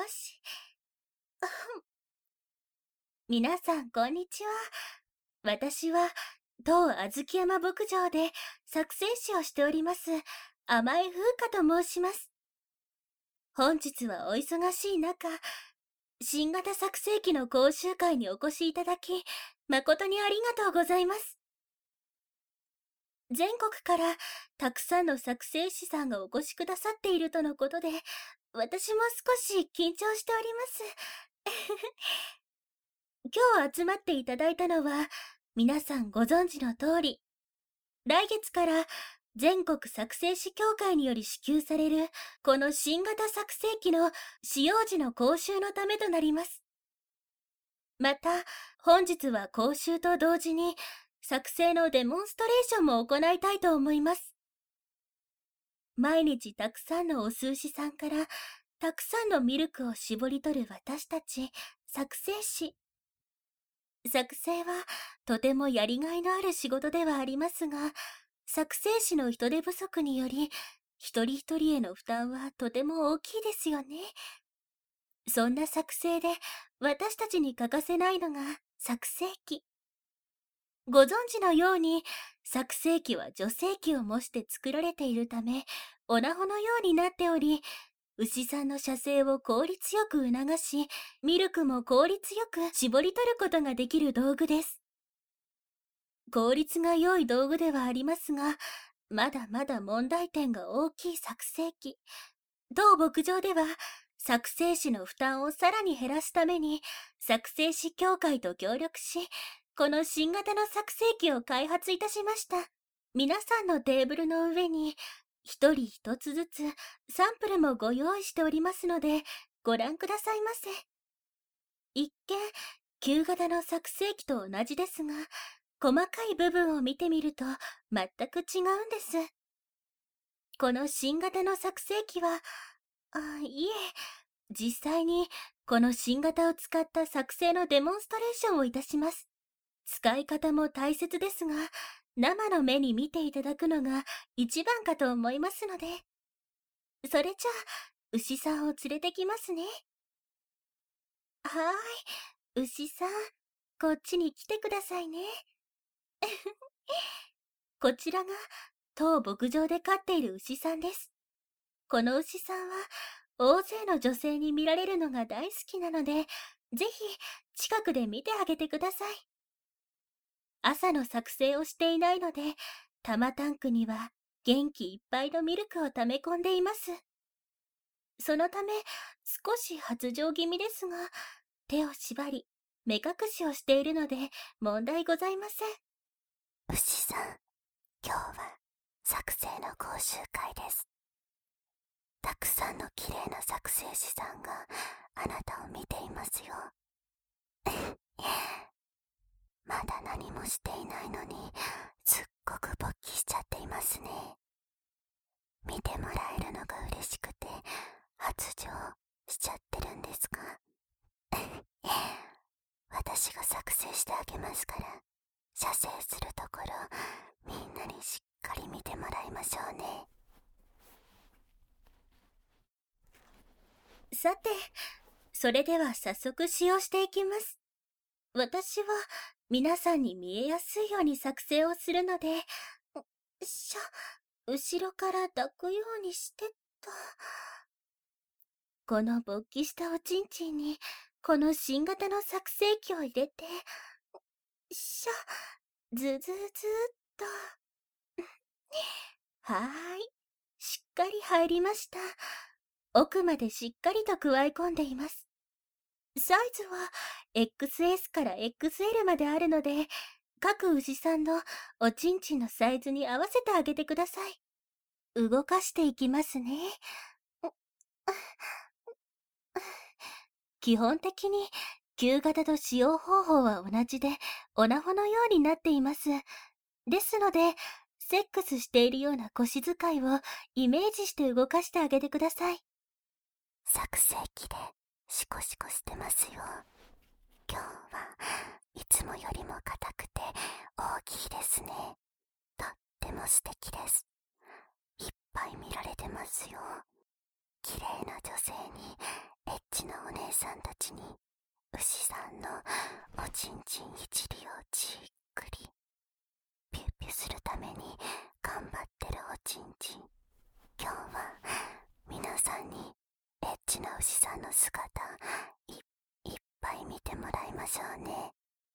よし。皆さん、こんにちは。私は、当小豆山牧場で作成士をしております、甘江風花と申します。本日はお忙しい中、新型作成機の講習会にお越しいただき、誠にありがとうございます。全国からたくさんの作成士さんがお越しくださっているとのことで、私も少し緊張しております。今日集まっていただいたのは、皆さんご存知の通り、来月から全国作成士協会により支給されるこの新型作成機の使用時の講習のためとなります。また、本日は講習と同時に作成のデモンストレーションも行いたいと思います。毎日たくさんのお数師さんからたくさんのミルクを絞り取る私たち作成士。作成はとてもやりがいのある仕事ではありますが、作成士の人手不足により一人一人への負担はとても大きいですよね。そんな作成で私たちに欠かせないのが作成機。ご存知のように作成機は女性器を模して作られているため、オナホのようになっており、牛さんの射精を効率よく促し、ミルクも効率よく絞り取ることができる道具です。効率が良い道具ではありますが、まだまだ問題点が大きい作成機。当牧場では、作成士の負担をさらに減らすために、作成士協会と協力し、この新型の作成機を開発いたしました。皆さんのテーブルの上に、一人一つずつサンプルもご用意しておりますので、ご覧くださいませ。一見、旧型の作成機と同じですが、細かい部分を見てみると全く違うんです。この新型の作成機は、いえ、実際にこの新型を使った作成のデモンストレーションをいたします。使い方も大切ですが、生の目に見ていただくのが一番かと思いますので。それじゃあ、牛さんを連れてきますね。はーい、牛さん、こっちに来てくださいね。こちらが当牧場で飼っている牛さんです。この牛さんは大勢の女性に見られるのが大好きなので、ぜひ近くで見てあげてください。朝の作成をしていないので、玉タンクには元気いっぱいのミルクを溜め込んでいます。そのため少し発情気味ですが、手を縛り目隠しをしているので問題ございません。 牛さん、今日は作成の講習会です。たくさんの綺麗な作成士さんがあなたを見ていますよ。まだ何もしていないのにすっごく勃起しちゃっていますね。見てもらえるのが嬉しくて発情しちゃってるんですか？私が作成してあげますから、射精するところみんなにしっかり見てもらいましょうね。 さて、それでは早速使用していきます。私は皆さんに見えやすいように作成をするので、後ろから抱くようにしてと。この勃起したおちんちんにこの新型の作成機を入れて、ズズズっと。はーい、しっかり入りました。奥までしっかりと加え込んでいます。サイズは XS から XL まであるので、各牛さんのおちんちんのサイズに合わせてあげてください。動かしていきますね。基本的に旧型と使用方法は同じで、オナホのようになっています。ですので、セックスしているような腰使いをイメージして動かしてあげてください。 作成機でシコシコしてますよ。今日はいつもよりも硬くて大きいですね。とっても素敵です。いっぱい見られてますよ。綺麗な女性にチなお姉さんたちに牛さんのおちんちん一里をじっくりピュッピュするために頑張ってるおちんちん。今日は皆さんにエッチな牛さんの姿いっぱい見てもらいましょうね。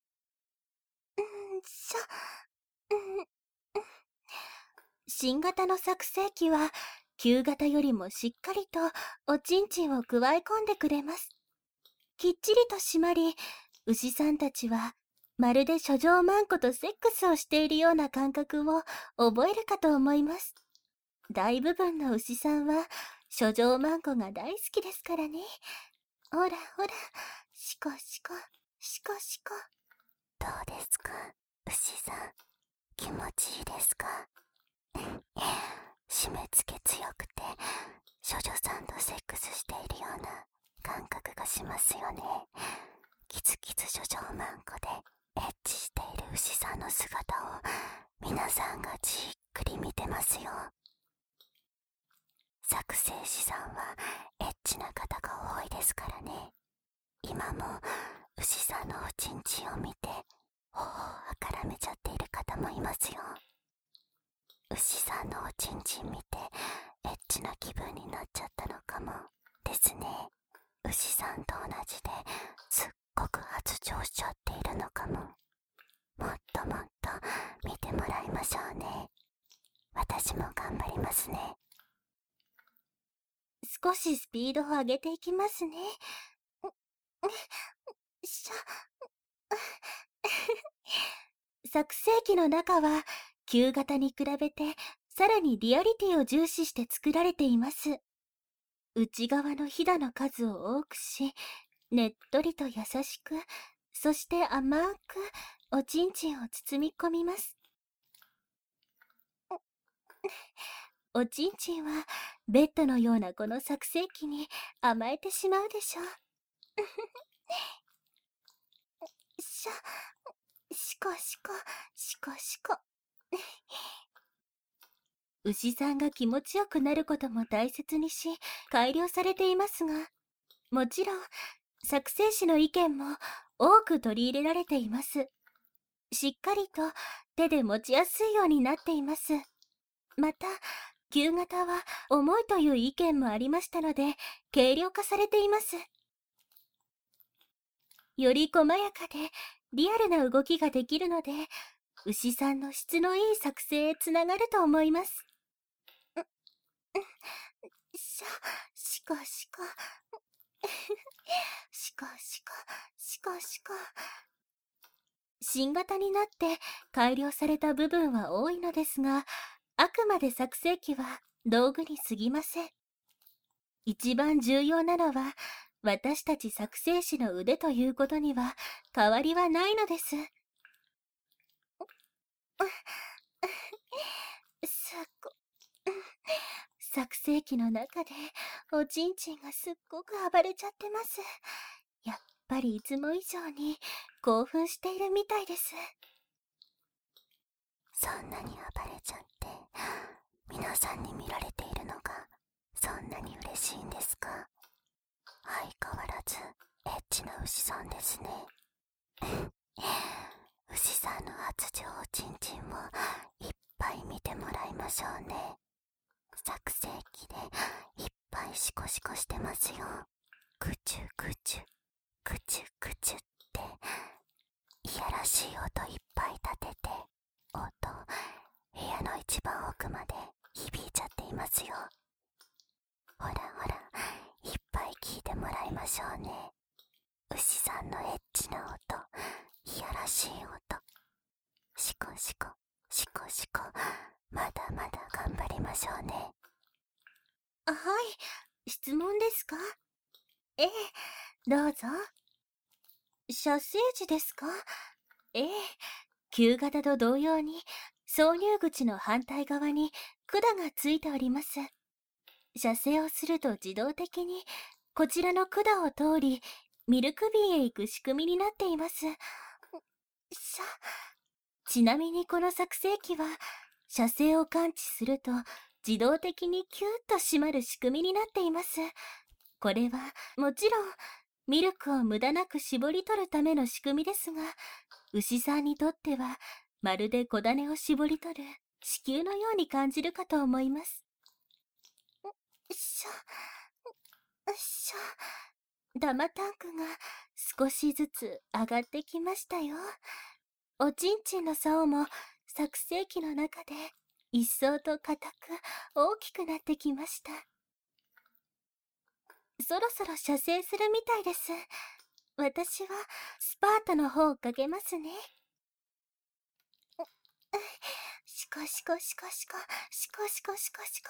新型の作成機は旧型よりもしっかりとおちんちんを加え込んでくれます。きっちりと締まり、牛さんたちはまるで処女マンコとセックスをしているような感覚を覚えるかと思います。大部分の牛さんは処女マンコが大好きですからね。ほらほら、シコシコ、シコシコ。 どうですか、牛さん。気持ちいいですか？締め付け強くて処女さんとセックスしているような感覚がしますよね。キツキツ処女マンコでエッチしている牛さんの姿を皆さんがじっくり見てますよ。作成士さんはエッチな方が多いですからね。今も牛さんのおちんちんを見て頬をあからめちゃっている方もいますよ。牛さんのおちんちん見てエッチな気分になっちゃったのかもですね。牛さんと同じですっごく発情しちゃっているのかも。もっともっと見てもらいましょうね。私も頑張りますね。 少しスピードを上げていきますね。作成機の中は旧型に比べてさらにリアリティを重視して作られています。内側のひだの数を多くし、ねっとりと優しく、そして甘くおちんちんを包み込みます。おちんちんはベッドのようなこの作成機に甘えてしまうでしょう。シコシコ、シコシコ。牛さんが気持ちよくなることも大切にし、改良されていますが、もちろん、作成士の意見も多く取り入れられています。しっかりと手で持ちやすいようになっています。また、旧型は重いという意見もありましたので、軽量化されています。より細やかでリアルな動きができるので、牛さんの質のいい作成へつながると思います。シコシコ。シコシコ、シコシコ。新型になって改良された部分は多いのですが、あくまで作成機は道具に過ぎません。一番重要なのは、私たち作成士の腕ということには変わりはないのです。作成機の中でおちんちんがすっごく暴れちゃってます。やっぱりいつも以上に興奮しているみたいです。 そんなに暴れちゃって皆さんに見られているのがそんなに嬉しいんですか？相変わらずエッチな牛さんですね。牛さんの発情おちんちんをいっぱい見てもらいましょうね。作成機でいっぱいシコシコしてますよ。グチュグチュグチュグチュっていやらしい音いっぱい立てて、音部屋の一番奥まで響いちゃっていますよ。ほらほら、いっぱい聞いてもらいましょうね。牛さんのエッチな音、いやらしい音、シコシコシコシコ、まだまだ頑張りましょうね。 はい、質問ですか？ええ、どうぞ。射精時ですか？ええ、旧型と同様に挿入口の反対側に管がついております。射精をすると自動的にこちらの管を通りミルク瓶へ行く仕組みになっています。ちなみにこの作成機は射精を感知すると自動的にキューッと閉まる仕組みになっています。 これはもちろんミルクを無駄なく絞り取るための仕組みですが、牛さんにとってはまるで小種を絞り取る子宮のように感じるかと思います。よいしょ、よいしょ。玉タンクが少しずつ上がってきましたよ。おちんちんの竿も作成機の中で一層と硬く大きくなってきました。そろそろ射精するみたいです。私はスパートの方をかけますね。シコシコシコシコシコシコシコシコ。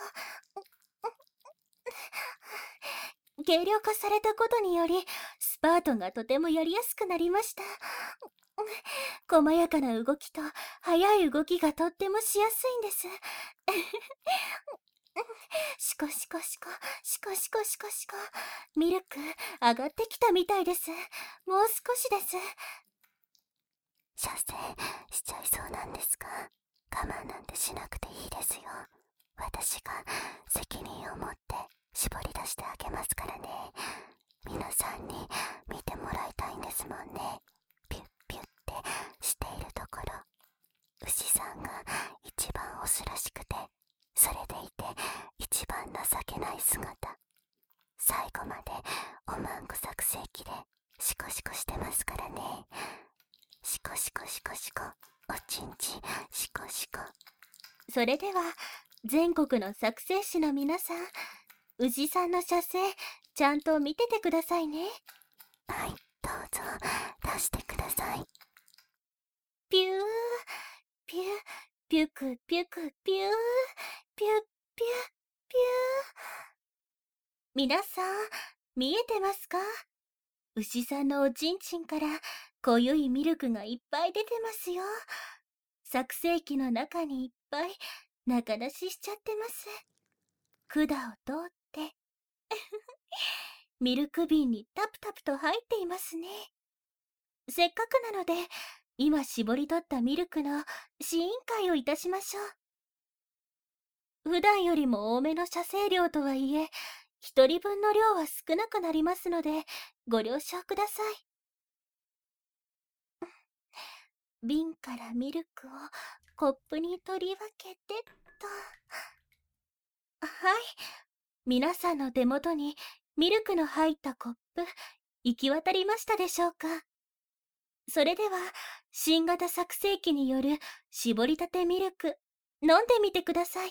軽量化されたことによりスパートがとてもやりやすくなりました。細やかな動きと速い動きがとってもしやすいんです。シコシコシコシコシコシコシコ。ミルク上がってきたみたいです。もう少しです。 射精しちゃいそうなんですが、我慢なんてしなくていいですよ。私が責任を持って絞り出してあげますからね。皆さんに見てもらいたいんですもんね。ピュッピュッってしているところ、牛さんが一番オスらしくて、それでいて一番情けない姿、最後までおまんこ作成機でシコシコしてますからね。シコシコシコシコ、おちんちんシコシコ。 それでは全国の作成士の皆さん、牛さんの射精ちゃんと見ててくださいね。 はい、どうぞ出してください。 ピューピュピュクピュクピューピュッピュッピュー。皆さん見えてますか？牛さんのおちんちんから濃ゆいミルクがいっぱい出てますよ。作成機の中にいっぱい中出ししちゃってます。管を通ってミルク瓶にタプタプと入っていますね。せっかくなので今絞り取ったミルクの試飲会をいたしましょう。普段よりも多めの射精量とはいえ、一人分の量は少なくなりますのでご了承ください。瓶からミルクをコップに取り分けてっと。はい、皆さんの手元にミルクの入ったコップ行き渡りましたでしょうか？それでは新型作成機による絞りたてミルク飲んでみてください。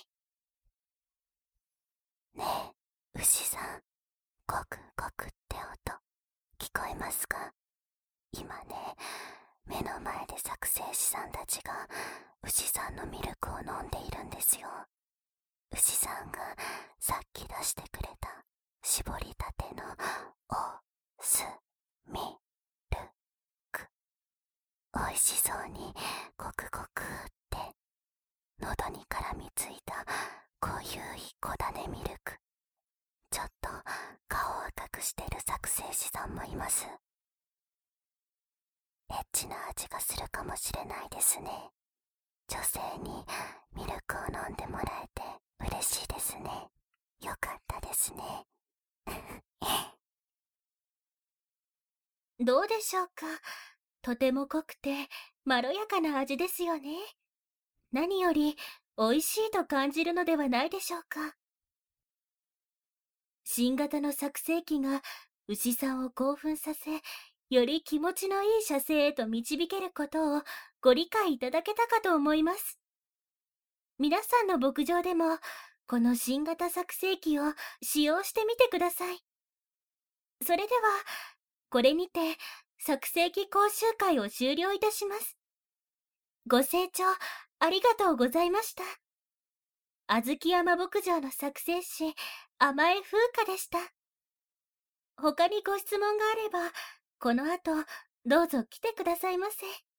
ねえ、牛さん、ゴクゴクって音聞こえますか？今ね、目の前で作成士さんたちが牛さんのミルクを飲んでいるんですよ。牛さんがさっき出してくれた絞りたてのおすミルク、おいしそうにゴクゴクって喉に絡みついた濃ゆい小種ミルク。ちょっと顔を赤くしてる作成士さんもいます。エッチな味がするかもしれないですね。女性にミルクを飲んでもらえて嬉しいですね。よかったですね。 どうでしょうか？とても濃くてまろやかな味ですよね。何より美味しいと感じるのではないでしょうか。新型の作成機が牛さんを興奮させ、より気持ちのいい射精へと導けることをご理解いただけたかと思います。皆さんの牧場でもこの新型作成機を使用してみてください。それではこれにて作成機講習会を終了いたします。ご清聴ありがとうございました。あずき山牧場の作成士甘江風花でした。他にご質問があればこの後どうぞ来てくださいませ。